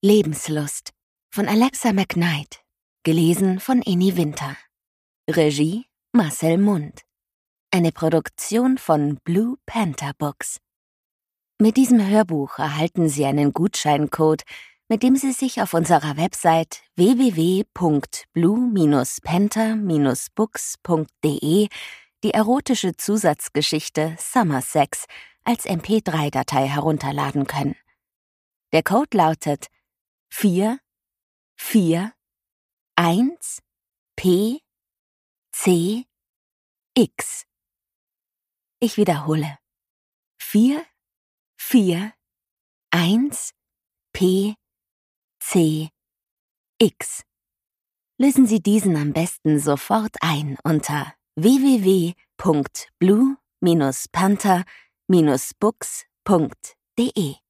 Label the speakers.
Speaker 1: Lebenslust von Alexa McKnight, gelesen von Eni Winter. Regie Marcel Mund. Eine Produktion von Blue Panther Books. Mit diesem Hörbuch erhalten Sie einen Gutscheincode, mit dem Sie sich auf unserer Website www.blue-panther-books.de die erotische Zusatzgeschichte Summer Sex als MP3-Datei herunterladen können. Der Code lautet 441PCX. Ich wiederhole. 441PCX. Lösen Sie diesen am besten sofort ein unter www.blue-panther-books.de.